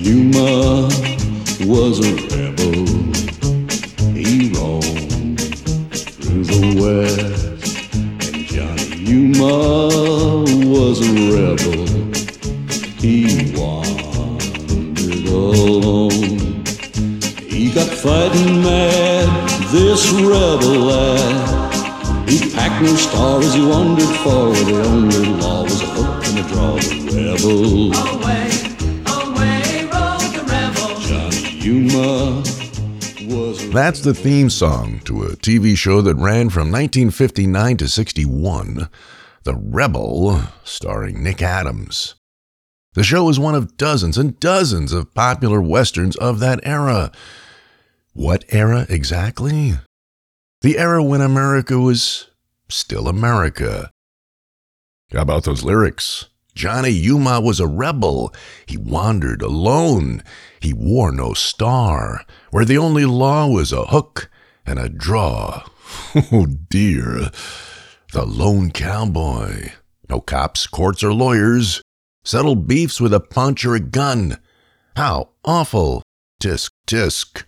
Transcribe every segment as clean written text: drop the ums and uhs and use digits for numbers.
Yuma was a rebel. He roamed through the West, and Johnny Yuma was a rebel. He wandered alone. He got fighting mad, this rebel lad. He packed no star as he wandered forward. The only law was a hook and a draw. The rebel. Away rode the rebel. Johnny Yuma was a That's the theme song to a TV show that ran from 1959 to 61, The Rebel, starring Nick Adams. The show is one of dozens and dozens of popular westerns of that era. What era exactly? The era when America was still America. How about those lyrics? Johnny Yuma was a rebel. He wandered alone. He wore no star, where the only law was a hook and a draw. Oh dear. The lone cowboy. No cops, courts, or lawyers. Settled beefs with a punch or a gun. How awful. Tisk, tisk.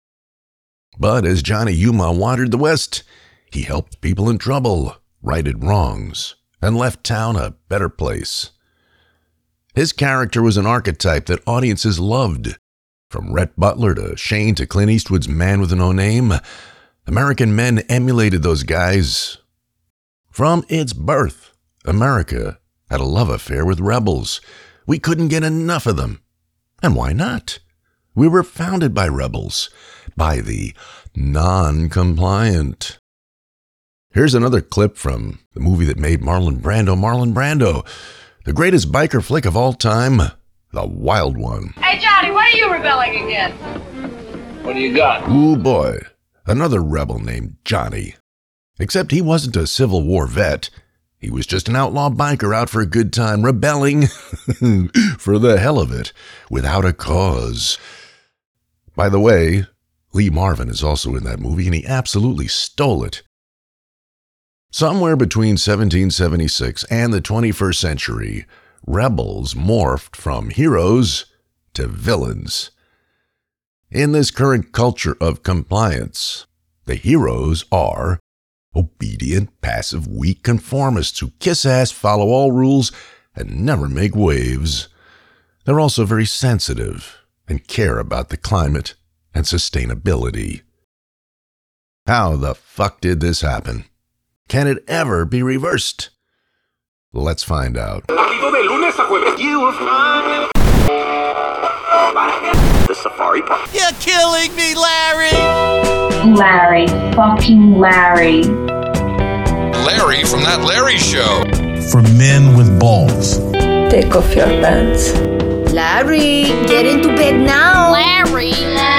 But as Johnny Yuma wandered the West, he helped people in trouble, righted wrongs, and left town a better place. His character was an archetype that audiences loved. From Rhett Butler to Shane to Clint Eastwood's Man with No Name, American men emulated those guys. From its birth, America had a love affair with rebels. We couldn't get enough of them. And why not? We were founded by rebels, by the non-compliant. Here's another clip from the movie that made Marlon Brando, the greatest biker flick of all time, The Wild One. Hey, Johnny, what are you rebelling against? What do you got? Ooh boy, another rebel named Johnny. Except he wasn't a Civil War vet. He was just an outlaw biker out for a good time, rebelling for the hell of it, without a cause. By the way, Lee Marvin is also in that movie, and he absolutely stole it. Somewhere between 1776 and the 21st century, rebels morphed from heroes to villains. In this current culture of compliance, the heroes are obedient, passive, weak conformists who kiss ass, follow all rules, and never make waves. They're also very sensitive and care about the climate and sustainability. How the fuck did this happen? Can it ever be reversed? Let's find out. The Safari Park. You're killing me, Larry! Larry, fucking Larry. Larry from That Larry Show. For men with balls. Take off your pants. Larry, get into bed now. Larry.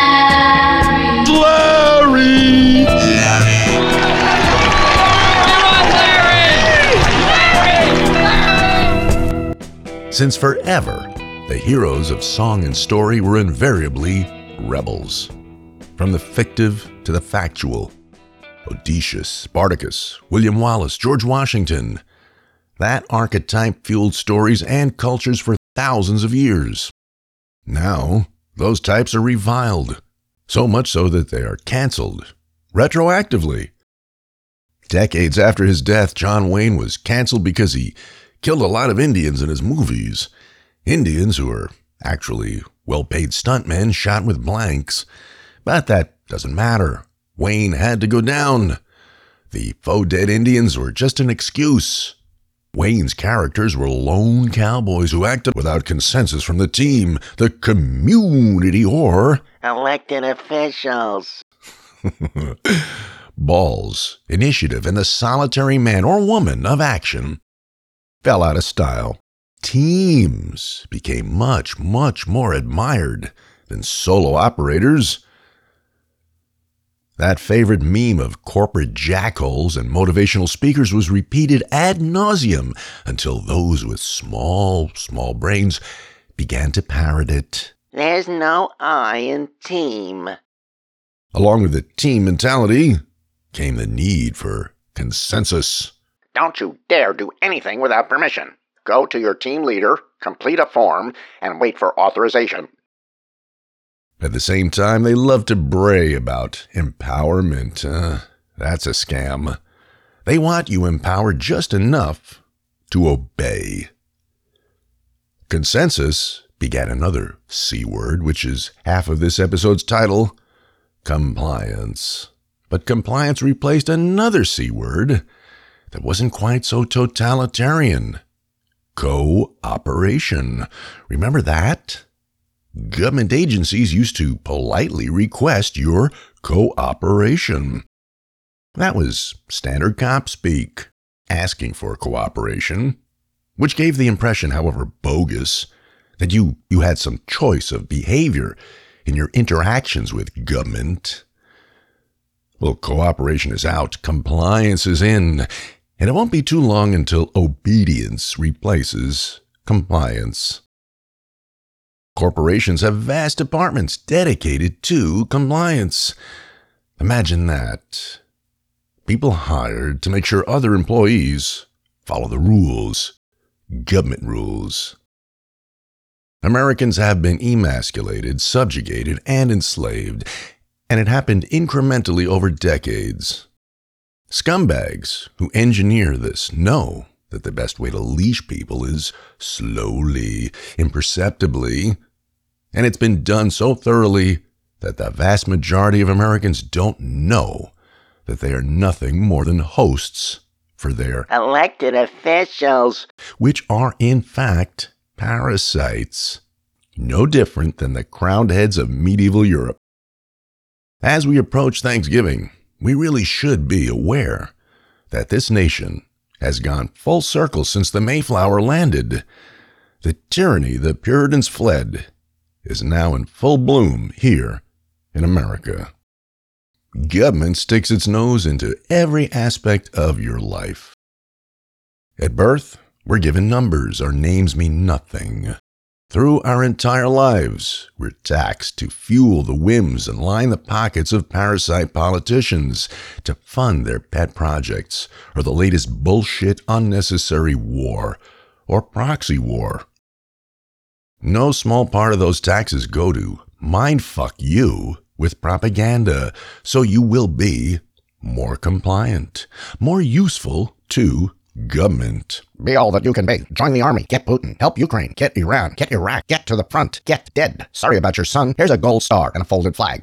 Since forever, the heroes of song and story were invariably rebels. From the fictive to the factual. Odysseus, Spartacus, William Wallace, George Washington. That archetype fueled stories and cultures for thousands of years. Now, those types are reviled, so much so that they are canceled, retroactively. Decades after his death, John Wayne was canceled because he killed a lot of Indians in his movies. Indians who are actually well-paid stuntmen shot with blanks. But that doesn't matter. Wayne had to go down. The faux dead Indians were just an excuse. Wayne's characters were lone cowboys who acted without consensus from the team, the community, or Elected officials. balls, initiative, and the solitary man or woman of action fell out of style. Teams became much, much more admired than solo operators. That favorite meme of corporate jackholes and motivational speakers was repeated ad nauseum until those with small brains began to parrot it. There's no I in team. Along with the team mentality came the need for consensus. Don't you dare do anything without permission. Go to your team leader, complete a form, and wait for authorization. At the same time, they love to bray about empowerment. That's a scam. They want you empowered just enough to obey. Consensus begat another C word, which is half of this episode's title, compliance. But compliance replaced another C word that wasn't quite so totalitarian. Cooperation. Remember that? Government agencies used to politely request your cooperation. That was standard cop speak, asking for cooperation, which gave the impression, however bogus, that you had some choice of behavior in your interactions with government. Well, cooperation is out, compliance is in, and it won't be too long until obedience replaces compliance. Corporations have vast departments dedicated to compliance. Imagine that. People hired to make sure other employees follow the rules, government rules. Americans have been emasculated, subjugated, and enslaved, and it happened incrementally over decades. Scumbags who engineer this know that the best way to leash people is slowly, imperceptibly, and it's been done so thoroughly that the vast majority of Americans don't know that they are nothing more than hosts for their elected officials, which are in fact parasites, no different than the crowned heads of medieval Europe. As we approach Thanksgiving, we really should be aware that this nation has gone full circle since the Mayflower landed. The tyranny the Puritans fled is now in full bloom here in America. Government sticks its nose into every aspect of your life. At birth, we're given numbers. Our names mean nothing. Through our entire lives, we're taxed to fuel the whims and line the pockets of parasite politicians to fund their pet projects or the latest bullshit unnecessary war or proxy war. No small part of those taxes go to mindfuck you with propaganda, so you will be more compliant, more useful to government. Be all that you can be. Join the army. Get Putin. Help Ukraine. Get Iran. Get Iraq. Get to the front. Get dead. Sorry about your son. Here's a gold star and a folded flag.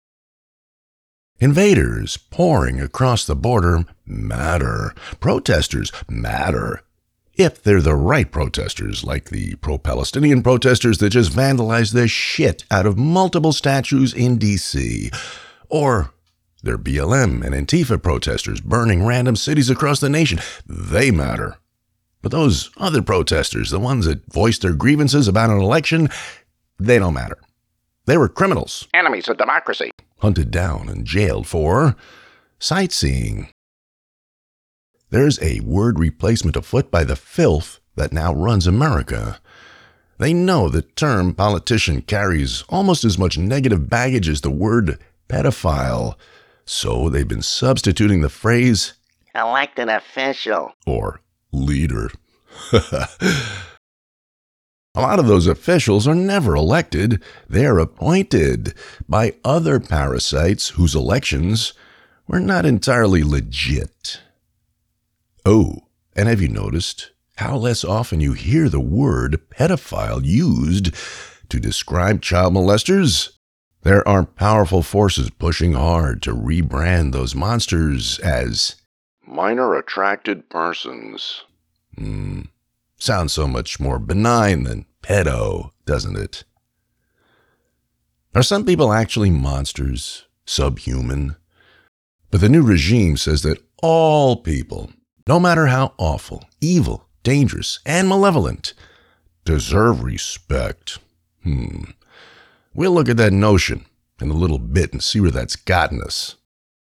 Invaders pouring across the border matter. Protesters matter. If they're the right protesters, like the pro-Palestinian protesters that just vandalized the shit out of multiple statues in D.C., or they're BLM and Antifa protesters burning random cities across the nation, they matter. But those other protesters, the ones that voiced their grievances about an election, they don't matter. They were criminals. Enemies of democracy. Hunted down and jailed for sightseeing. There's a word replacement afoot by the filth that now runs America. They know the term politician carries almost as much negative baggage as the word pedophile, so they've been substituting the phrase elected official or leader. A lot of those officials are never elected. They're appointed by other parasites whose elections were not entirely legit. Oh, and have you noticed how less often you hear the word pedophile used to describe child molesters? There are powerful forces pushing hard to rebrand those monsters as minor attracted persons. Sounds so much more benign than pedo, doesn't it? Are some people actually monsters, subhuman? But the new regime says that all people, no matter how awful, evil, dangerous, and malevolent, deserve respect. We'll look at that notion in a little bit and see where that's gotten us.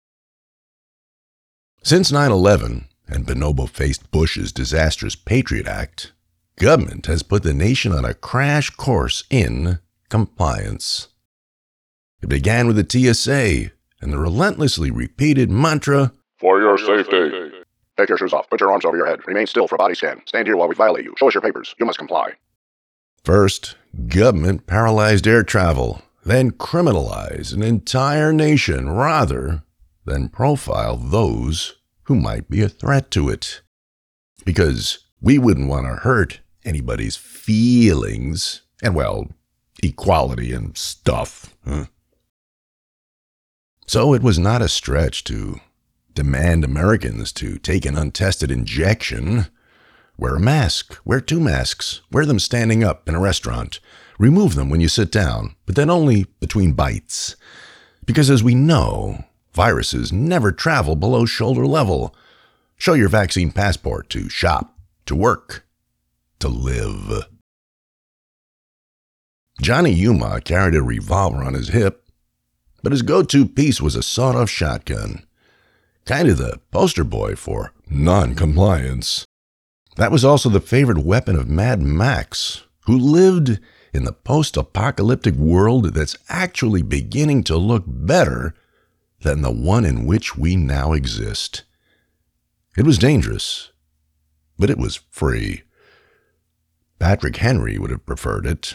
Since 9/11 and Bonobo-faced Bush's disastrous Patriot Act, government has put the nation on a crash course in compliance. It began with the TSA and the relentlessly repeated mantra, "For your safety." Take your shoes off. Put your arms over your head. Remain still for body scan. Stand here while we violate you. Show us your papers. You must comply. First, government paralyzed air travel. than criminalize an entire nation rather than profile those who might be a threat to it. Because we wouldn't want to hurt anybody's feelings and, well, equality and stuff. So it was not a stretch to demand Americans to take an untested injection, wear a mask, wear 2 masks, wear them standing up in a restaurant, remove them when you sit down, but then only between bites. Because as we know, viruses never travel below shoulder level. Show your vaccine passport to shop, to work, to live. Johnny Yuma carried a revolver on his hip, but his go-to piece was a sawed-off shotgun. Kind of the poster boy for non-compliance. That was also the favorite weapon of Mad Max, who lived in the post-apocalyptic world that's actually beginning to look better than the one in which we now exist. It was dangerous, but it was free. Patrick Henry would have preferred it.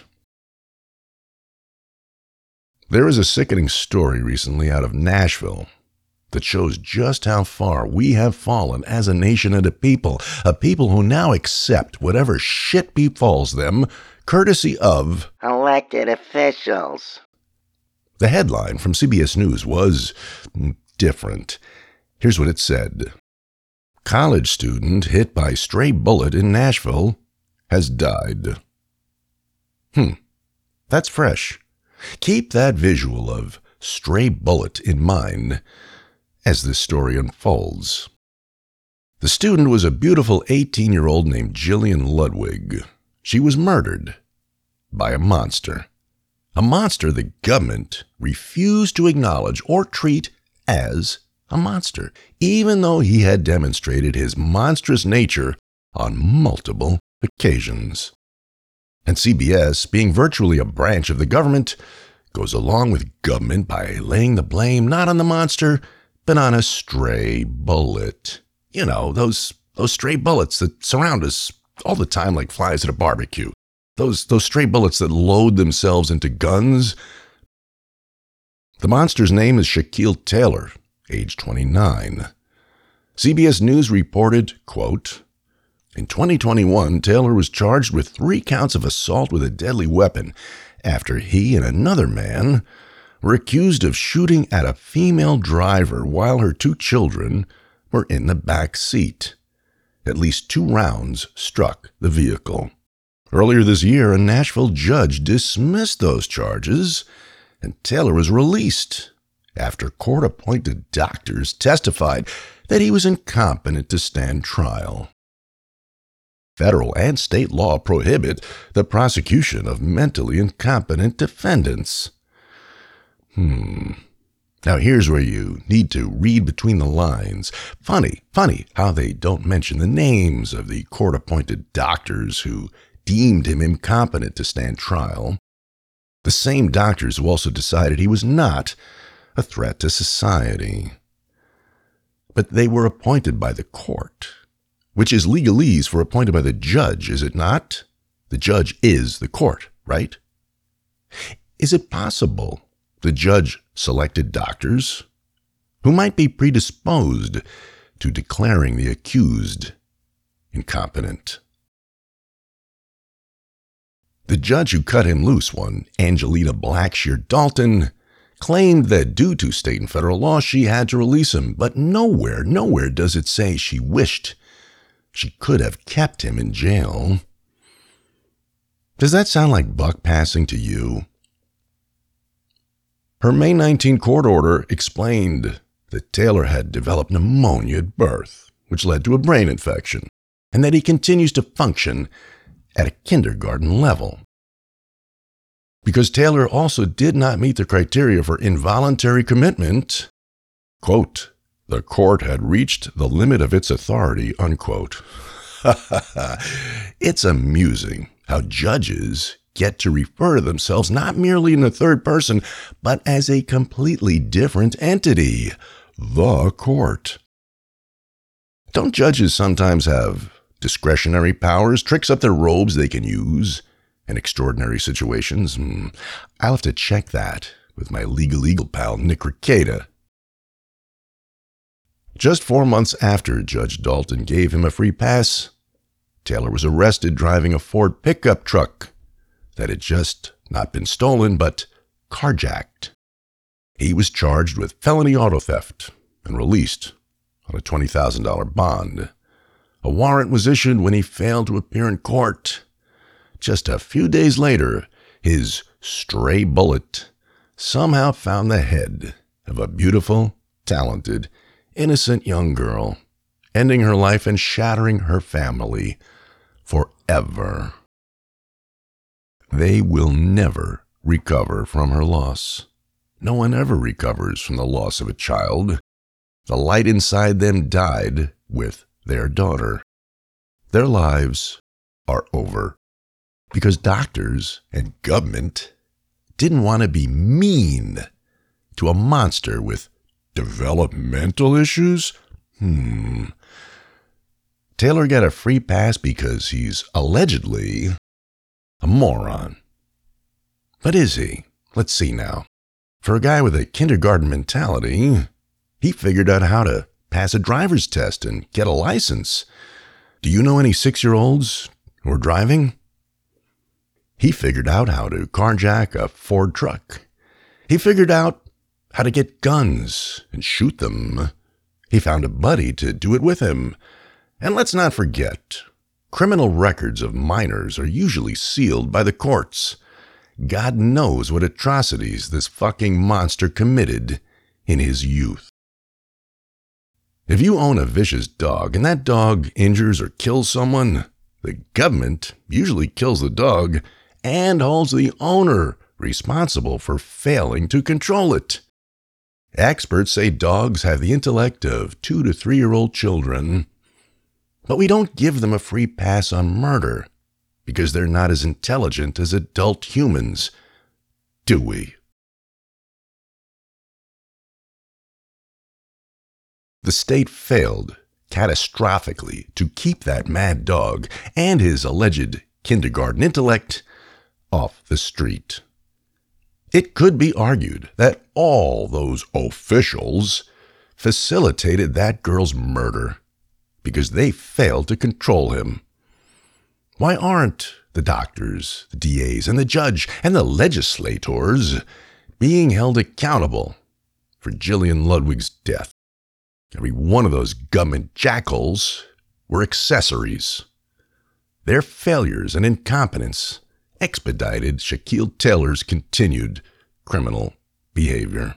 There is a sickening story recently out of Nashville that shows just how far we have fallen as a nation and a people who now accept whatever shit befalls them, courtesy of elected officials. The headline from CBS News was different. Here's what it said. College student hit by stray bullet in Nashville has died. That's fresh. Keep that visual of stray bullet in mind as this story unfolds. The student was a beautiful 18-year-old named Jillian Ludwig. She was murdered by a monster. A monster the government refused to acknowledge or treat as a monster, even though he had demonstrated his monstrous nature on multiple occasions. And CBS, being virtually a branch of the government, goes along with government by laying the blame not on the monster, but on a stray bullet. You know, those stray bullets that surround us all the time like flies at a barbecue. Those stray bullets that load themselves into guns. The monster's name is Shaquille Taylor, age 29. CBS News reported, quote, in 2021, Taylor was charged with 3 counts of assault with a deadly weapon after he and another man were accused of shooting at a female driver while her 2 children were in the back seat. At least 2 rounds struck the vehicle. Earlier this year, a Nashville judge dismissed those charges, and Taylor was released after court-appointed doctors testified that he was incompetent to stand trial. Federal and state law prohibit the prosecution of mentally incompetent defendants. Now here's where you need to read between the lines. Funny how they don't mention the names of the court-appointed doctors who deemed him incompetent to stand trial. The same doctors who also decided he was not a threat to society. But they were appointed by the court, which is legalese for appointed by the judge, is it not? The judge is the court, right? Is it possible the judge selected doctors who might be predisposed to declaring the accused incompetent? The judge who cut him loose, one Angelina Blackshear Dalton, claimed that due to state and federal law she had to release him, but nowhere does it say she wished she could have kept him in jail. Does that sound like buck passing to you? Her May 19 court order explained that Taylor had developed pneumonia at birth, which led to a brain infection, and that he continues to function at a kindergarten level. Because Taylor also did not meet the criteria for involuntary commitment, quote, the court had reached the limit of its authority, unquote. It's amusing how judges get to refer to themselves not merely in the third person, but as a completely different entity, the court. Don't judges sometimes have discretionary powers, tricks up their robes they can use, in extraordinary situations, I'll have to check that with my legal pal Nick Rekieta. Just 4 months after Judge Dalton gave him a free pass, Taylor was arrested driving a Ford pickup truck that had just not been stolen but carjacked. He was charged with felony auto theft and released on a $20,000 bond. A warrant was issued when he failed to appear in court. Just a few days later, his stray bullet somehow found the head of a beautiful, talented, innocent young girl, ending her life and shattering her family forever. They will never recover from her loss. No one ever recovers from the loss of a child. The light inside them died with their daughter. Their lives are over because doctors and government didn't want to be mean to a monster with developmental issues? Taylor got a free pass because he's allegedly a moron. But is he? Let's see now. For a guy with a kindergarten mentality, he figured out how to pass a driver's test and get a license. Do you know any 6-year-olds who are driving? He figured out how to carjack a Ford truck. He figured out how to get guns and shoot them. He found a buddy to do it with him. And let's not forget, criminal records of minors are usually sealed by the courts. God knows what atrocities this fucking monster committed in his youth. If you own a vicious dog and that dog injures or kills someone, the government usually kills the dog and holds the owner responsible for failing to control it. Experts say dogs have the intellect of 2 to 3-year-old children, but we don't give them a free pass on murder because they're not as intelligent as adult humans, do we? The state failed catastrophically to keep that mad dog and his alleged kindergarten intellect off the street. It could be argued that all those officials facilitated that girl's murder because they failed to control him. Why aren't the doctors, the DAs, and the judge, and the legislators being held accountable for Gillian Ludwig's death? Every one of those government jackals were accessories. Their failures and incompetence expedited Shaquille Taylor's continued criminal behavior.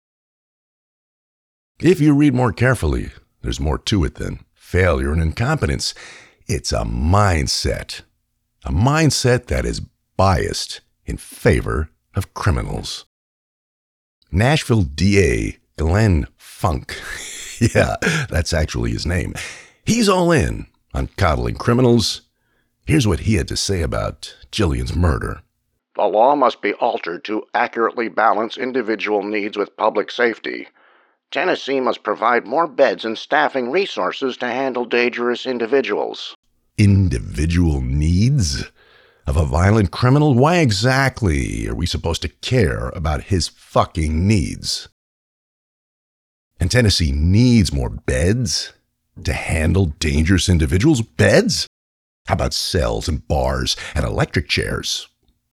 If you read more carefully, there's more to it than failure and incompetence. It's a mindset that is biased in favor of criminals. Nashville DA Glenn Funk, yeah, that's actually his name. He's all in on coddling criminals. Here's what he had to say about Gillian's murder. The law must be altered to accurately balance individual needs with public safety. Tennessee must provide more beds and staffing resources to handle dangerous individuals. Individual needs of a violent criminal? Why exactly are we supposed to care about his fucking needs? And Tennessee needs more beds to handle dangerous individuals? Beds? How about cells and bars and electric chairs?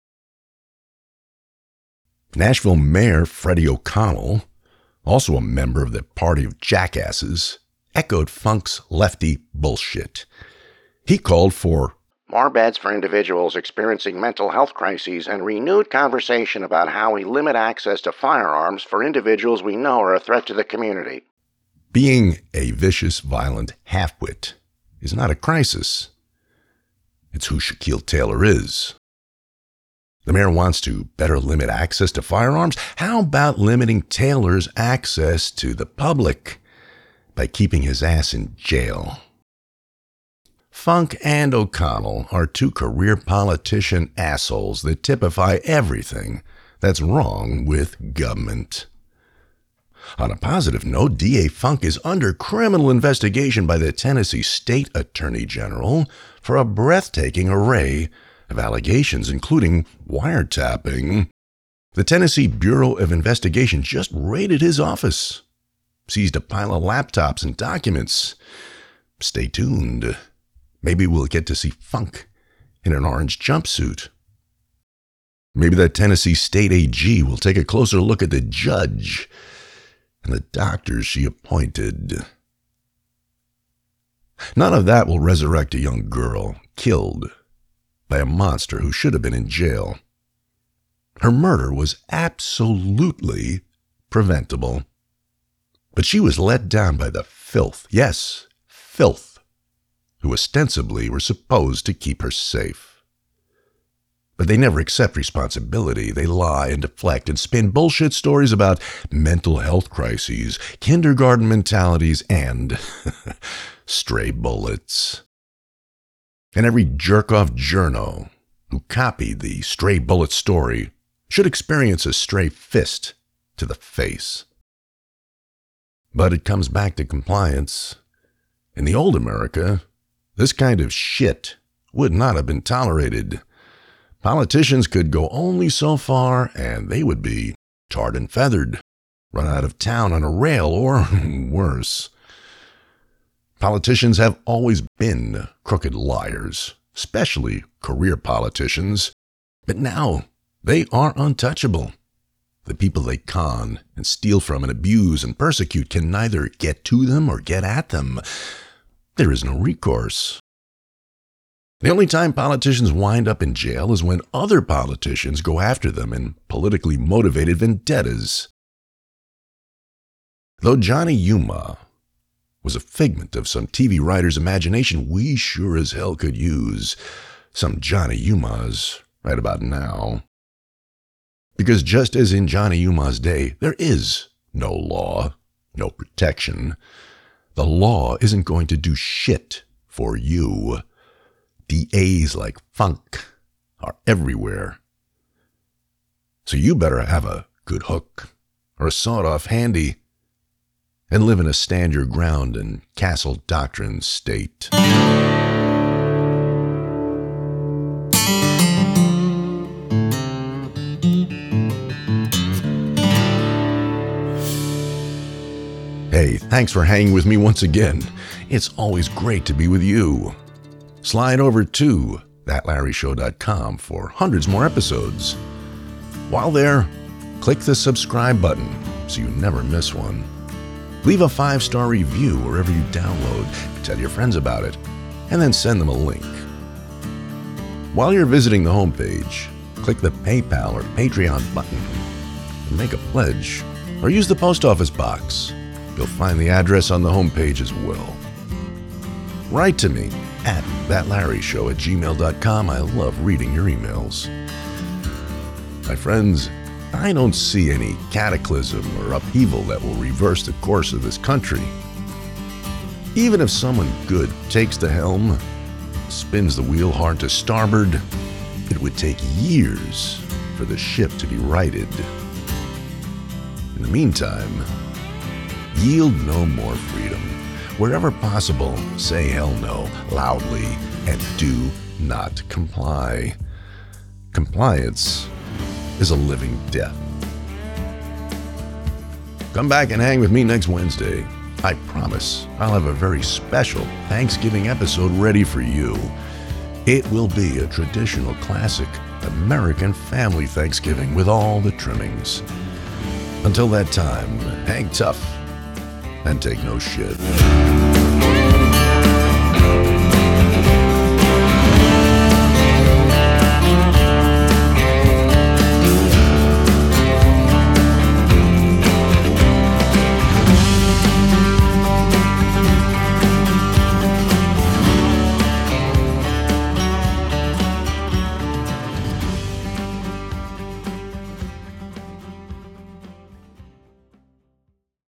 Nashville Mayor Freddie O'Connell, also a member of the Party of Jackasses, echoed Funk's lefty bullshit. He called for more beds for individuals experiencing mental health crises and renewed conversation about how we limit access to firearms for individuals we know are a threat to the community. Being a vicious, violent halfwit is not a crisis. It's who Shaquille Taylor is. The mayor wants to better limit access to firearms. How about limiting Taylor's access to the public by keeping his ass in jail? Funk and O'Connell are two career politician assholes that typify everything that's wrong with government. On a positive note, D.A. Funk is under criminal investigation by the Tennessee State Attorney General for a breathtaking array of allegations, including wiretapping. The Tennessee Bureau of Investigation just raided his office, seized a pile of laptops and documents. Stay tuned. Maybe we'll get to see Funk in an orange jumpsuit. Maybe that Tennessee State AG will take a closer look at the judge and the doctors she appointed. None of that will resurrect a young girl killed by a monster who should have been in jail. Her murder was absolutely preventable. But she was let down by the filth, yes, filth, who ostensibly were supposed to keep her safe. But they never accept responsibility. They lie and deflect and spin bullshit stories about mental health crises, kindergarten mentalities, and stray bullets. And every jerk-off journo who copied the stray bullet story should experience a stray fist to the face. But it comes back to compliance. In the old America, this kind of shit would not have been tolerated. Politicians could go only so far, and they would be tarred and feathered, run out of town on a rail, or worse. Politicians have always been crooked liars, especially career politicians, but now they are untouchable. The people they con and steal from and abuse and persecute can neither get to them or get at them. There is no recourse. The only time politicians wind up in jail is when other politicians go after them in politically motivated vendettas. Though Johnny Yuma was a figment of some TV writer's imagination, we sure as hell could use some Johnny Yumas right about now. Because just as in Johnny Yuma's day, there is no law, no protection. The law isn't going to do shit for you. DAs like Funk are everywhere. So you better have a good hook or a sawed-off handy and live in a stand-your-ground and castle doctrine state. Hey, thanks for hanging with me once again. It's always great to be with you. Slide over to thatlarryshow.com for hundreds more episodes. While there, click the subscribe button so you never miss one. Leave a 5-star review wherever you download, tell your friends about it, and then send them a link. While you're visiting the homepage, click the PayPal or Patreon button and make a pledge, or use the post office box. You'll find the address on the homepage as well. Write to me at thatlarryshow@gmail.com. I love reading your emails. My friends, I don't see any cataclysm or upheaval that will reverse the course of this country. Even if someone good takes the helm, spins the wheel hard to starboard, it would take years for the ship to be righted. In the meantime, yield no more freedom. Wherever possible, say hell no loudly and do not comply. Compliance is a living death. Come back and hang with me next Wednesday. I promise I'll have a very special Thanksgiving episode ready for you. It will be a traditional classic American family Thanksgiving with all the trimmings. Until that time, hang tough and take no shit.